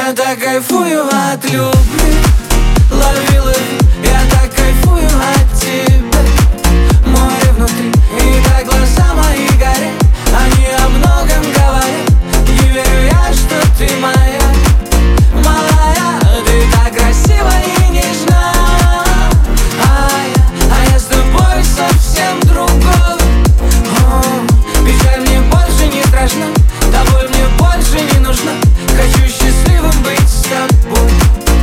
Я так кайфую от любви, лови, я так кайфую от тебя. Море внутри, и так глаза мои горят, они о многом говорят. Не верю я, что ты моя, малая. Ты так красива и нежна, а я с тобой совсем другой. Печаль мне больше не страшна, тобой мне больше не нужна. Хочу счастливым быть с тобой.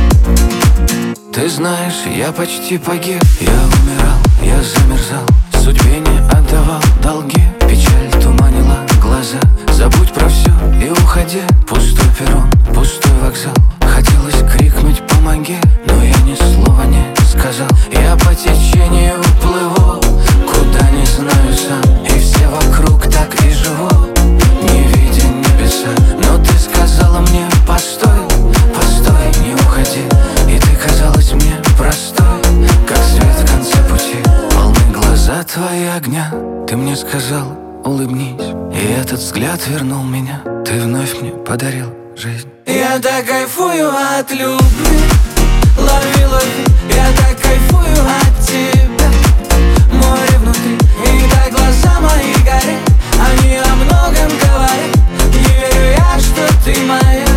Ты знаешь, я почти погиб, я умирал, я замерзал, судьбе не отдавал долги. Печаль туманила глаза, забудь про все и уходи. Пустой перрон, пустой вокзал, хотелось крикнуть «помоги», но я ни слова не сказал. Я по течению плыву, куда не знаю сам, и все вокруг так и живут, не видя небеса. Но ты сказала мне «постой, постой, не уходи». И ты казалась мне простой, как свет в конце пути. Полны глаза твои огня, ты мне сказал улыбнись, и этот взгляд вернул меня. Ты вновь мне подарил жизнь. Я так кайфую от любви, лови, я так кайфую от тебя. Море внутри, и так глаза мои горят, они о многом говорят. Не верю я, что ты моя,